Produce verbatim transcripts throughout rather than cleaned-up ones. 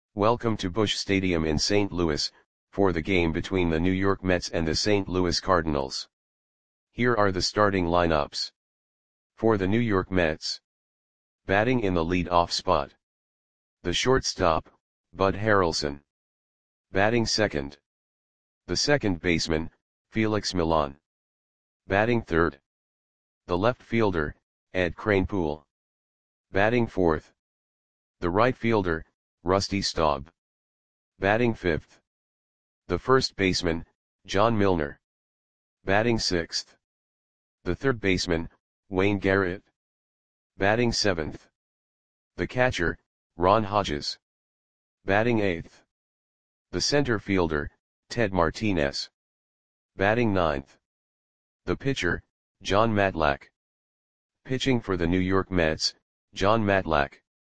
Welcome to Busch Stadium in Saint Louis, for the game between the New York Mets and the Saint Louis Cardinals. Here are the starting lineups. For the New York Mets. Batting in the lead-off spot. The shortstop, Bud Harrelson. Batting second. The second baseman, Felix Millan. Batting third. The left fielder, Ed Kranepool. Batting fourth. The right fielder, Rusty Staub. Batting fifth. The first baseman, John Milner. Batting sixth. The third baseman, Wayne Garrett. Batting seventh. The catcher, Ron Hodges. Batting eighth. The center fielder, Ted Martinez. Batting ninth. The pitcher, Jon Matlack. Pitching for the New York Mets, Jon Matlack.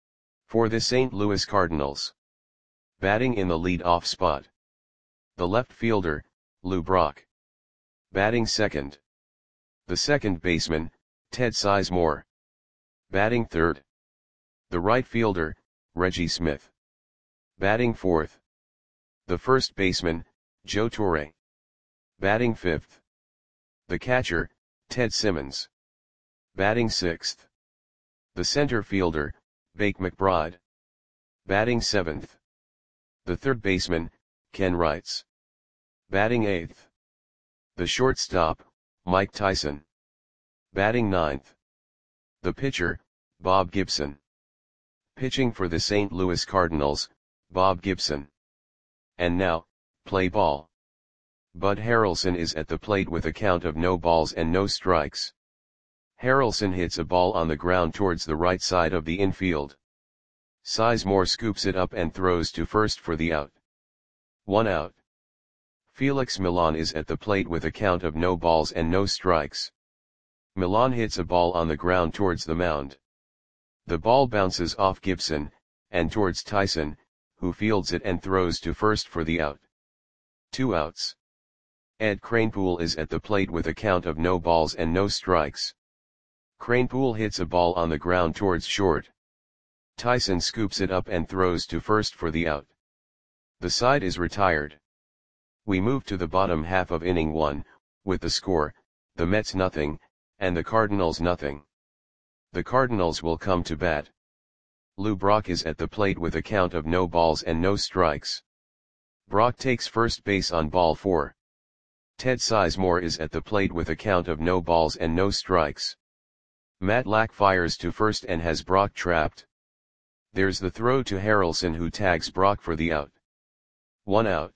For the Saint Louis Cardinals. Batting in the lead-off spot. The left fielder, Lou Brock. Batting second. The second baseman, Ted Sizemore. Batting third. The right fielder, Reggie Smith. Batting fourth. The first baseman, Joe Torre. Batting fifth. The catcher, Ted Simmons. Batting sixth. The center fielder, Bake McBride. Batting seventh. The third baseman, Ken Wrights. Batting eighth. The shortstop, Mike Tyson. Batting ninth. The pitcher, Bob Gibson. Pitching for the Saint Louis Cardinals, Bob Gibson. And now, play ball. Bud Harrelson is at the plate with a count of no balls and no strikes. Harrelson hits a ball on the ground towards the right side of the infield. Sizemore scoops it up and throws to first for the out. One out. Felix Millan is at the plate with a count of no balls and no strikes. Millan hits a ball on the ground towards the mound. The ball bounces off Gibson, and towards Tyson, who fields it and throws to first for the out. Two outs. Ed Kranepool is at the plate with a count of no balls and no strikes. Kranepool hits a ball on the ground towards short. Tyson scoops it up and throws to first for the out. The side is retired. We move to the bottom half of inning one, with the score, the Mets nothing, and the Cardinals nothing. The Cardinals will come to bat. Lou Brock is at the plate with a count of no balls and no strikes. Brock takes first base on ball four. Ted Sizemore is at the plate with a count of no balls and no strikes. Matlack fires to first and has Brock trapped. There's the throw to Harrelson, who tags Brock for the out. One out.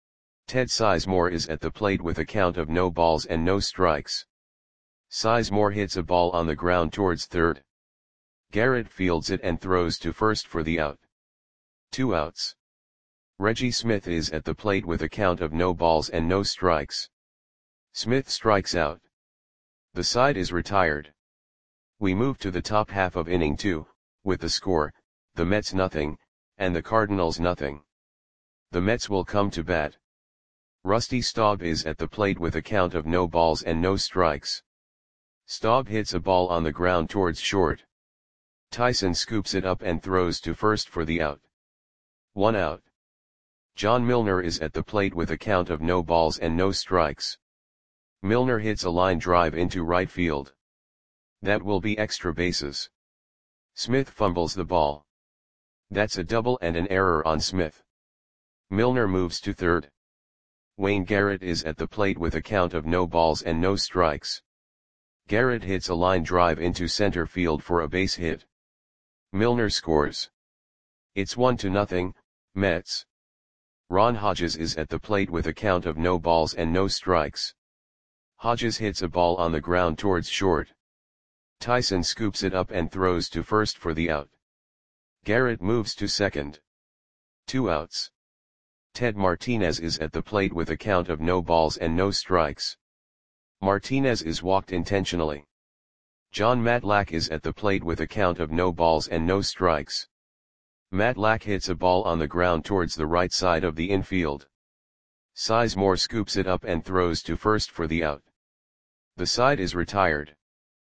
Ted Sizemore is at the plate with a count of no balls and no strikes. Sizemore hits a ball on the ground towards third. Garrett fields it and throws to first for the out. Two outs. Reggie Smith is at the plate with a count of no balls and no strikes. Smith strikes out. The side is retired. We move to the top half of inning two, with the score, the Mets nothing, and the Cardinals nothing. The Mets will come to bat. Rusty Staub is at the plate with a count of no balls and no strikes. Staub hits a ball on the ground towards short. Tyson scoops it up and throws to first for the out. One out. John Milner is at the plate with a count of no balls and no strikes. Milner hits a line drive into right field. That will be extra bases. Smith fumbles the ball. That's a double and an error on Smith. Milner moves to third. Wayne Garrett is at the plate with a count of no balls and no strikes. Garrett hits a line drive into center field for a base hit. Milner scores. It's one to nothing, Mets. Ron Hodges is at the plate with a count of no balls and no strikes. Hodges hits a ball on the ground towards short. Tyson scoops it up and throws to first for the out. Garrett moves to second. Two outs. Ted Martinez is at the plate with a count of no balls and no strikes. Martinez is walked intentionally. Jon Matlack is at the plate with a count of no balls and no strikes. Matlack hits a ball on the ground towards the right side of the infield. Sizemore scoops it up and throws to first for the out. The side is retired.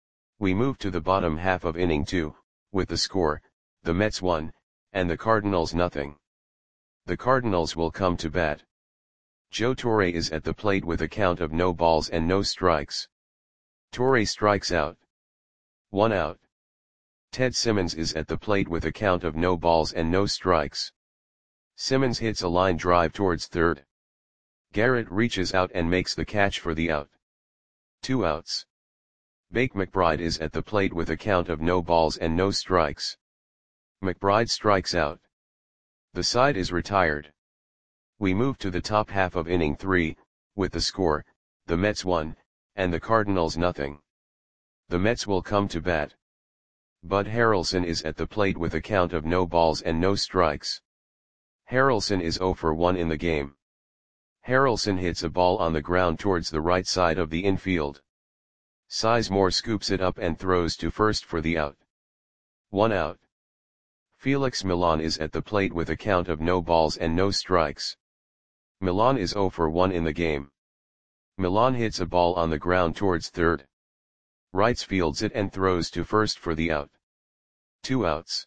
We move to the bottom half of inning two, with the score, the Mets one, and the Cardinals nothing. The Cardinals will come to bat. Joe Torre is at the plate with a count of no balls and no strikes. Torre strikes out. One out. Ted Simmons is at the plate with a count of no balls and no strikes. Simmons hits a line drive towards third. Garrett reaches out and makes the catch for the out. Two outs. Bake McBride is at the plate with a count of no balls and no strikes. McBride strikes out. The side is retired. We move to the top half of inning three, with the score, the Mets one, and the Cardinals nothing. The Mets will come to bat. Bud Harrelson is at the plate with a count of no balls and no strikes. Harrelson is zero for one in the game. Harrelson hits a ball on the ground towards the right side of the infield. Sizemore scoops it up and throws to first for the out. One out. Felix Millan is at the plate with a count of no balls and no strikes. Millan is zero for one in the game. Millan hits a ball on the ground towards third. Wrights fields it and throws to first for the out. Two outs.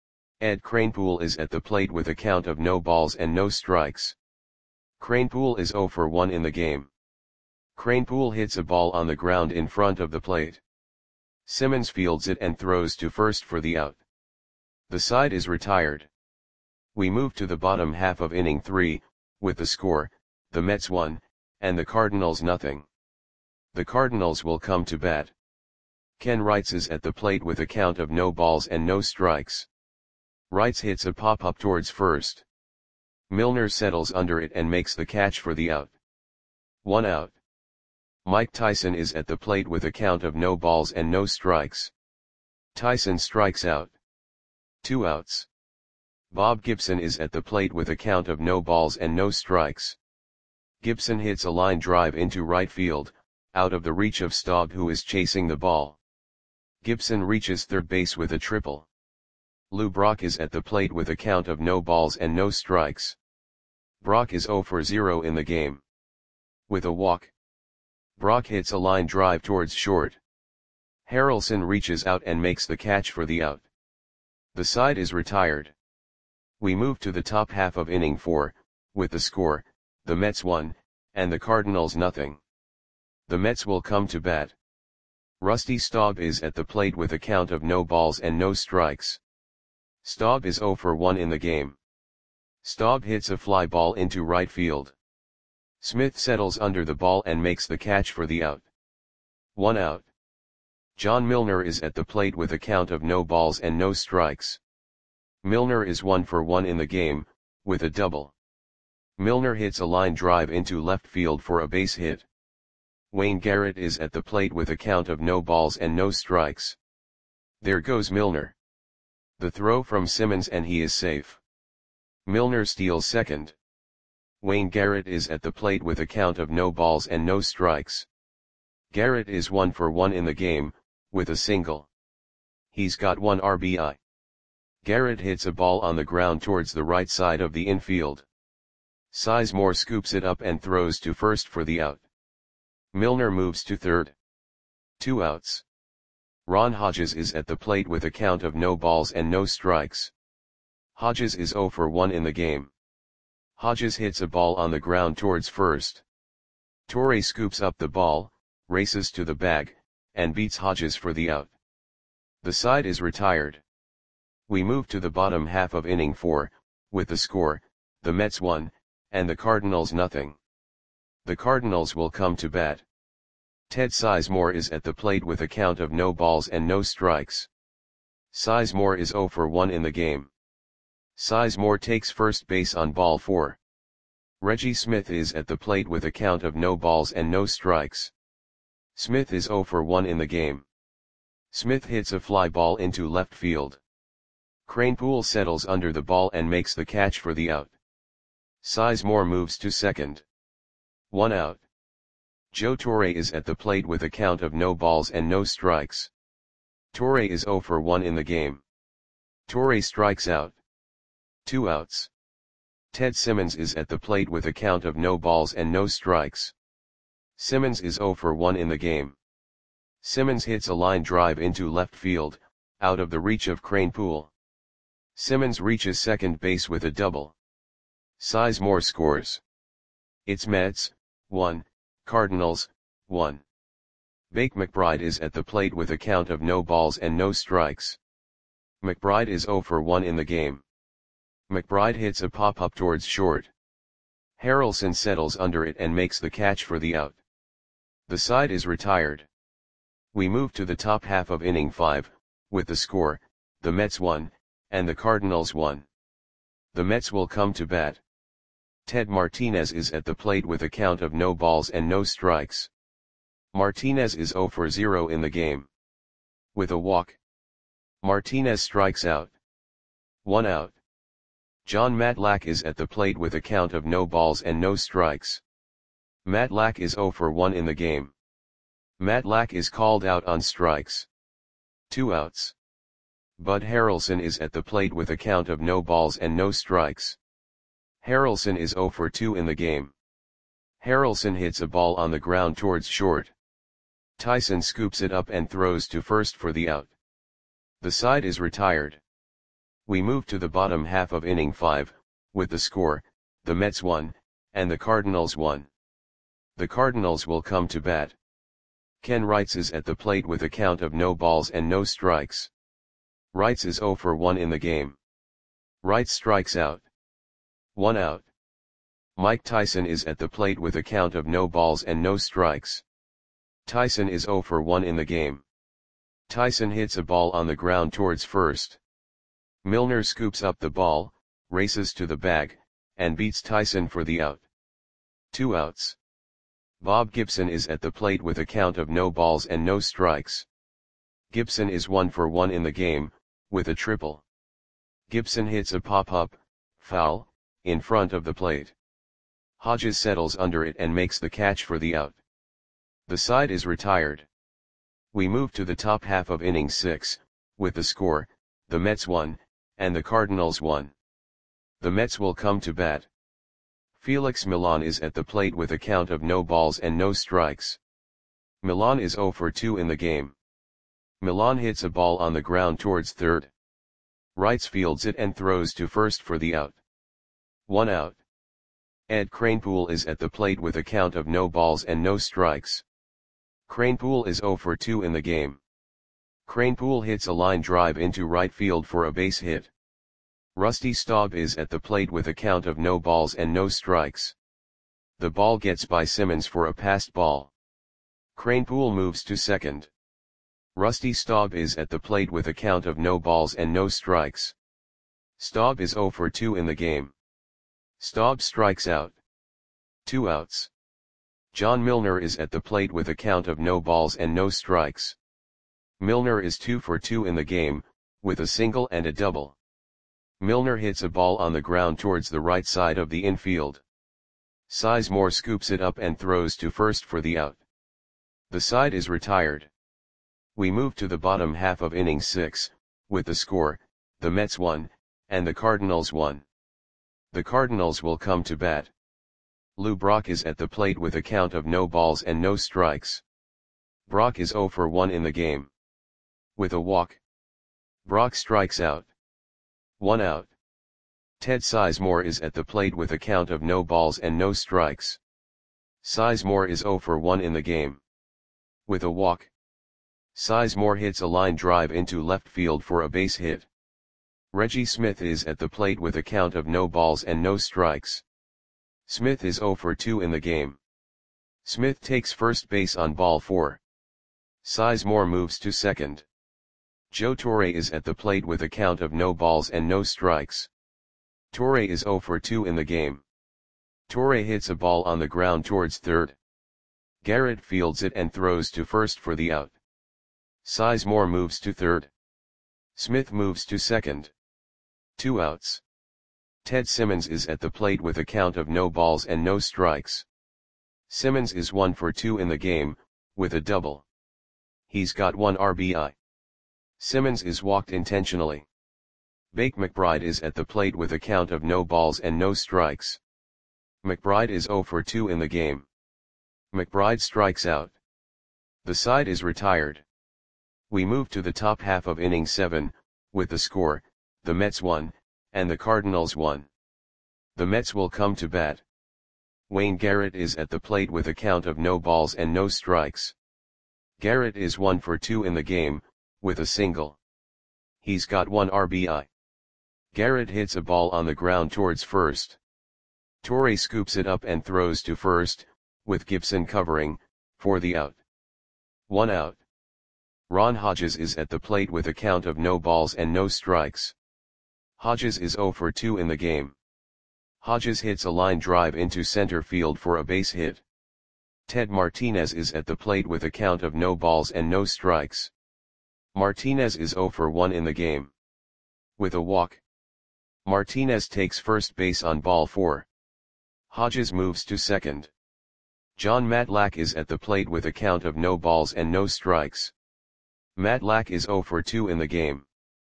Ed Kranepool is at the plate with a count of no balls and no strikes. Kranepool is zero for one in the game. Kranepool hits a ball on the ground in front of the plate. Simmons fields it and throws to first for the out. The side is retired. We move to the bottom half of inning three, with the score, the Mets one, and the Cardinals nothing. The Cardinals will come to bat. Ken Wrights is at the plate with a count of no balls and no strikes. Wrights hits a pop-up towards first. Milner settles under it and makes the catch for the out. One out. Mike Tyson is at the plate with a count of no balls and no strikes. Tyson strikes out. Two outs. Bob Gibson is at the plate with a count of no balls and no strikes. Gibson hits a line drive into right field, out of the reach of Staub, who is chasing the ball. Gibson reaches third base with a triple. Lou Brock is at the plate with a count of no balls and no strikes. Brock is zero for zero in the game. With a walk, Brock hits a line drive towards short. Harrelson reaches out and makes the catch for the out. The side is retired. We move to the top half of inning four, with the score, the Mets one, and the Cardinals nothing. The Mets will come to bat. Rusty Staub is at the plate with a count of no balls and no strikes. Staub is zero for one in the game. Staub hits a fly ball into right field. Smith settles under the ball and makes the catch for the out. One out. John Milner is at the plate with a count of no balls and no strikes. Milner is one for one in the game, with a double. Milner hits a line drive into left field for a base hit. Wayne Garrett is at the plate with a count of no balls and no strikes. There goes Milner. The throw from Simmons and he is safe. Milner steals second. Wayne Garrett is at the plate with a count of no balls and no strikes. Garrett is one for one in the game, with a single. He's got one R B I. Garrett hits a ball on the ground towards the right side of the infield. Sizemore scoops it up and throws to first for the out. Milner moves to third. Two outs. Ron Hodges is at the plate with a count of no balls and no strikes. Hodges is zero for one in the game. Hodges hits a ball on the ground towards first. Torre scoops up the ball, races to the bag, and beats Hodges for the out. The side is retired. We move to the bottom half of inning four, with the score, the Mets one, and the Cardinals nothing. The Cardinals will come to bat. Ted Sizemore is at the plate with a count of no balls and no strikes. Sizemore is zero for one in the game. Sizemore takes first base on ball four. Reggie Smith is at the plate with a count of no balls and no strikes. Smith is zero for one in the game. Smith hits a fly ball into left field. Kranepool settles under the ball and makes the catch for the out. Sizemore moves to second. One out. Joe Torre is at the plate with a count of no balls and no strikes. Torre is zero for one in the game. Torre strikes out. Two outs. Ted Simmons is at the plate with a count of no balls and no strikes. Simmons is zero for one in the game. Simmons hits a line drive into left field, out of the reach of Kranepool. Simmons reaches second base with a double. Sizemore scores. It's Mets, one, Cardinals, one. Bake McBride is at the plate with a count of no balls and no strikes. McBride is zero for one in the game. McBride hits a pop-up towards short. Harrelson settles under it and makes the catch for the out. The side is retired. We move to the top half of inning five, with the score, the Mets one, and the Cardinals one. The Mets will come to bat. Ted Martinez is at the plate with a count of no balls and no strikes. Martinez is zero for zero in the game. With a walk, Martinez strikes out. One out. Jon Matlack is at the plate with a count of no balls and no strikes. Matlack is zero for one in the game. Matlack is called out on strikes. Two outs. Bud Harrelson is at the plate with a count of no balls and no strikes. Harrelson is zero for two in the game. Harrelson hits a ball on the ground towards short. Tyson scoops it up and throws to first for the out. The side is retired. We move to the bottom half of inning five, with the score, the Mets one, and the Cardinals one. The Cardinals will come to bat. Ken Wrights is at the plate with a count of no balls and no strikes. Wrights is zero for one in the game. Wrights strikes out. One out. Mike Tyson is at the plate with a count of no balls and no strikes. Tyson is zero for one in the game. Tyson hits a ball on the ground towards first. Milner scoops up the ball, races to the bag, and beats Tyson for the out. Two outs. Bob Gibson is at the plate with a count of no balls and no strikes. Gibson is one for one in the game, with a triple. Gibson hits a pop-up, foul, in front of the plate. Hodges settles under it and makes the catch for the out. The side is retired. We move to the top half of inning six, with the score, the Mets one, and the Cardinals one. The Mets will come to bat. Felix Millan is at the plate with a count of no balls and no strikes. Millan is zero for two in the game. Millan hits a ball on the ground towards third. Wrights fields it and throws to first for the out. One out. Ed Kranepool is at the plate with a count of no balls and no strikes. Kranepool is zero for two in the game. Kranepool hits a line drive into right field for a base hit. Rusty Staub is at the plate with a count of no balls and no strikes. The ball gets by Simmons for a passed ball. Kranepool moves to second. Rusty Staub is at the plate with a count of no balls and no strikes. Staub is zero for two in the game. Staub strikes out. Two outs. John Milner is at the plate with a count of no balls and no strikes. Milner is two for two in the game, with a single and a double. Milner hits a ball on the ground towards the right side of the infield. Sizemore scoops it up and throws to first for the out. The side is retired. We move to the bottom half of inning six, with the score, the Mets one, and the Cardinals one. The Cardinals will come to bat. Lou Brock is at the plate with a count of no balls and no strikes. Brock is zero for one in the game. With a walk, Brock strikes out. One out. Ted Sizemore is at the plate with a count of no balls and no strikes. Sizemore is zero for one in the game. With a walk, Sizemore hits a line drive into left field for a base hit. Reggie Smith is at the plate with a count of no balls and no strikes. Smith is zero for two in the game. Smith takes first base on ball four. Sizemore moves to second. Joe Torre is at the plate with a count of no balls and no strikes. Torre is zero for two in the game. Torre hits a ball on the ground towards third. Garrett fields it and throws to first for the out. Sizemore moves to third. Smith moves to second. Two outs. Ted Simmons is at the plate with a count of no balls and no strikes. Simmons is one for two in the game, with a double. He's got one R B I. Simmons is walked intentionally. Bake McBride is at the plate with a count of no balls and no strikes. McBride is zero for two in the game. McBride strikes out. The side is retired. We move to the top half of inning seven, with the score, the Mets one, and the Cardinals one. The Mets will come to bat. Wayne Garrett is at the plate with a count of no balls and no strikes. Garrett is one for two in the game, with a single. He's got one R B I. Garrett hits a ball on the ground towards first. Torre scoops it up and throws to first, with Gibson covering, for the out. One out. Ron Hodges is at the plate with a count of no balls and no strikes. Hodges is zero for two in the game. Hodges hits a line drive into center field for a base hit. Ted Martinez is at the plate with a count of no balls and no strikes. Martinez is zero for one in the game. With a walk. Martinez takes first base on ball four. Hodges moves to second. John Matlack is at the plate with a count of no balls and no strikes. Matlack is zero for two in the game.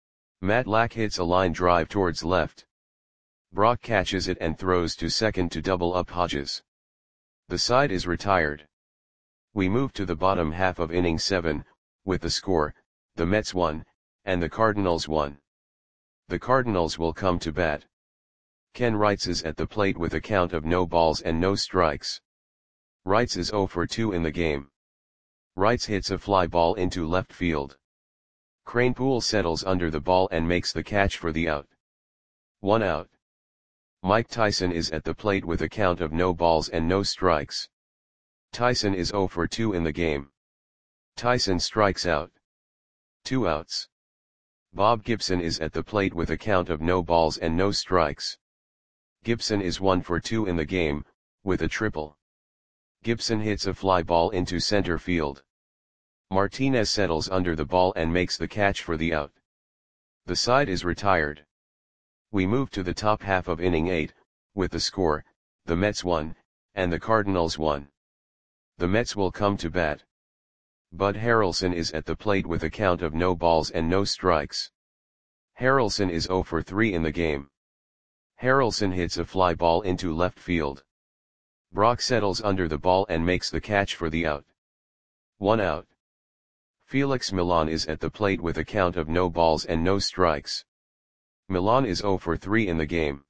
Matlack hits a line drive towards left. Brock catches it and throws to second to double up Hodges. The side is retired. We move to the bottom half of inning seven, with the score, the Mets won, and the Cardinals won. The Cardinals will come to bat. Ken Wrights is at the plate with a count of no balls and no strikes. Wrights is zero for two in the game. Wrights hits a fly ball into left field. Kranepool settles under the ball and makes the catch for the out. One out. Mike Tyson is at the plate with a count of no balls and no strikes. Tyson is zero for two in the game. Tyson strikes out. Two outs. Bob Gibson is at the plate with a count of no balls and no strikes. Gibson is one for two in the game, with a triple. Gibson hits a fly ball into center field. Martinez settles under the ball and makes the catch for the out. The side is retired. We move to the top half of inning eight, with the score, the Mets won, and the Cardinals won. The Mets will come to bat. Bud Harrelson is at the plate with a count of no balls and no strikes. Harrelson is zero for three in the game. Harrelson hits a fly ball into left field. Brock settles under the ball and makes the catch for the out. One out. Felix Millan is at the plate with a count of no balls and no strikes. Millan is zero for three in the game.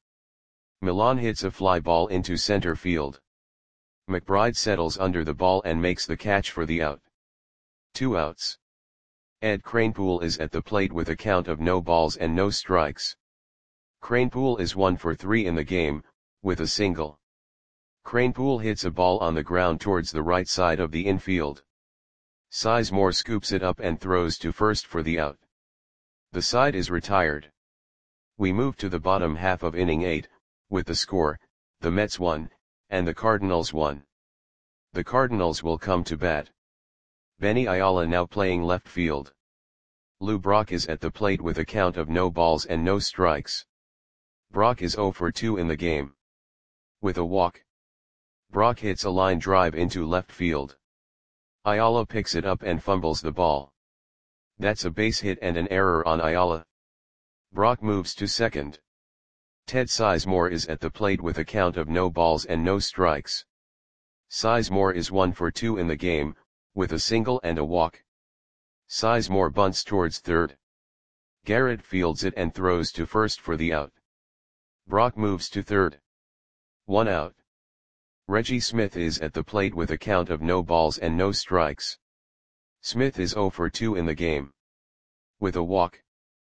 Millan hits a fly ball into center field. McBride settles under the ball and makes the catch for the out. Two outs. Ed Kranepool is at the plate with a count of no balls and no strikes. Kranepool is one for three in the game, with a single. Kranepool hits a ball on the ground towards the right side of the infield. Sizemore scoops it up and throws to first for the out. The side is retired. We move to the bottom half of inning eight, with the score, the Mets won, and the Cardinals won. The Cardinals will come to bat. Benny Ayala now playing left field. Lou Brock is at the plate with a count of no balls and no strikes. Brock is zero for two in the game. With a walk. Brock hits a line drive into left field. Ayala picks it up and fumbles the ball. That's a base hit and an error on Ayala. Brock moves to second. Ted Sizemore is at the plate with a count of no balls and no strikes. Sizemore is one for two in the game, with a single and a walk. Sizemore bunts towards third. Garrett fields it and throws to first for the out. Brock moves to third. One out. Reggie Smith is at the plate with a count of no balls and no strikes. Smith is zero for two in the game. With a walk.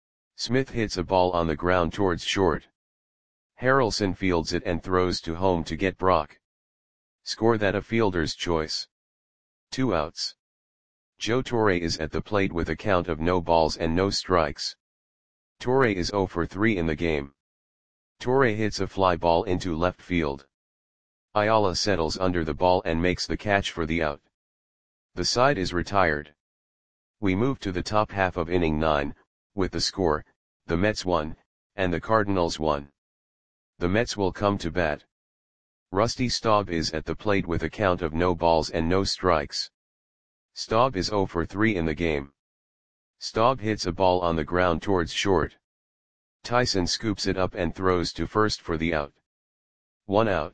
Smith hits a ball on the ground towards short. Harrelson fields it and throws to home to get Brock. Score that a fielder's choice. Two outs. Joe Torre is at the plate with a count of no balls and no strikes. Torre is zero for three in the game. Torre hits a fly ball into left field. Ayala settles under the ball and makes the catch for the out. The side is retired. We move to the top half of inning nine, with the score, the Mets won, and the Cardinals won. The Mets will come to bat. Rusty Staub is at the plate with a count of no balls and no strikes. Staub is zero for three in the game. Staub hits a ball on the ground towards short. Tyson scoops it up and throws to first for the out. One out.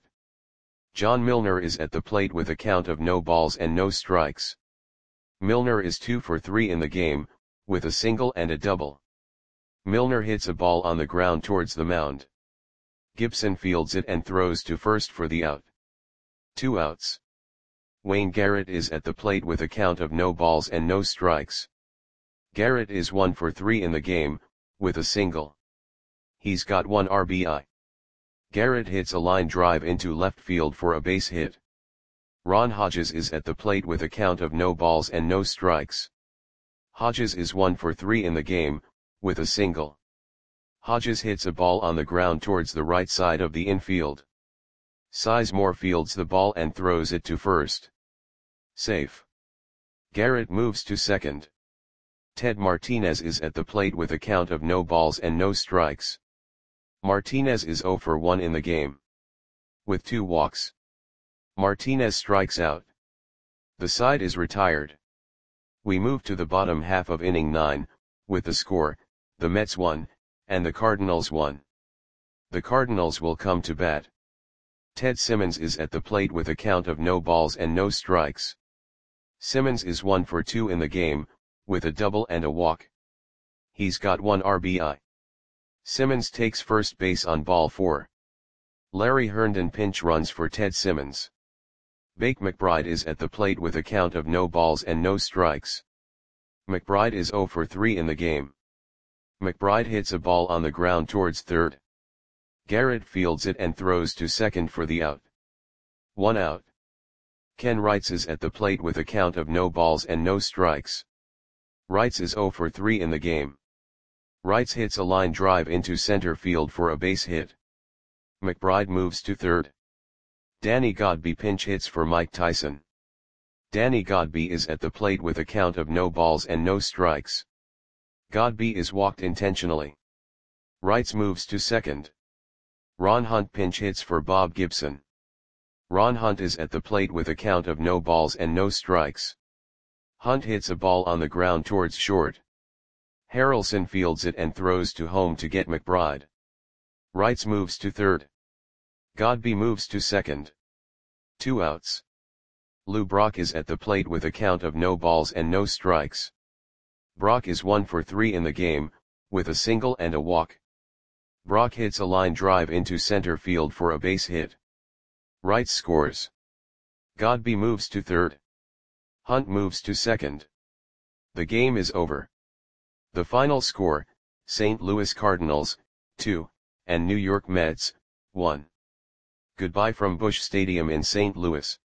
John Milner is at the plate with a count of no balls and no strikes. Milner is two for three in the game, with a single and a double. Milner hits a ball on the ground towards the mound. Gibson fields it and throws to first for the out. Two outs. Wayne Garrett is at the plate with a count of no balls and no strikes. Garrett is one for three in the game, with a single. He's got one R B I. Garrett hits a line drive into left field for a base hit. Ron Hodges is at the plate with a count of no balls and no strikes. Hodges is one for three in the game, with a single. Hodges hits a ball on the ground towards the right side of the infield. Sizemore fields the ball and throws it to first. Safe. Garrett moves to second. Ted Martinez is at the plate with a count of no balls and no strikes. Martinez is zero for one in the game. With two walks. Martinez strikes out. The side is retired. We move to the bottom half of inning nine, with the score, the Mets won, and the Cardinals won. The Cardinals will come to bat. Ted Simmons is at the plate with a count of no balls and no strikes. Simmons is one for two in the game, with a double and a walk. He's got one R B I. Simmons takes first base on ball four. Larry Herndon pinch runs for Ted Simmons. Bake McBride is at the plate with a count of no balls and no strikes. McBride is zero for three in the game. McBride hits a ball on the ground towards third. Garrett fields it and throws to second for the out. One out. Ken Wrights is at the plate with a count of no balls and no strikes. Wrights is zero for three in the game. Wrights hits a line drive into center field for a base hit. McBride moves to third. Danny Godby pinch hits for Mike Tyson. Danny Godby is at the plate with a count of no balls and no strikes. Godby is walked intentionally. Wrights moves to second. Ron Hunt pinch hits for Bob Gibson. Ron Hunt is at the plate with a count of no balls and no strikes. Hunt hits a ball on the ground towards short. Harrelson fields it and throws to home to get McBride. Wrights moves to third. Godby moves to second. Two outs. Lou Brock is at the plate with a count of no balls and no strikes. Brock is one for three in the game, with a single and a walk. Brock hits a line drive into center field for a base hit. Wright scores. Godby moves to third. Hunt moves to second. The game is over. The final score, Saint Louis Cardinals, two, and New York Mets, one. Goodbye from Busch Stadium in Saint Louis.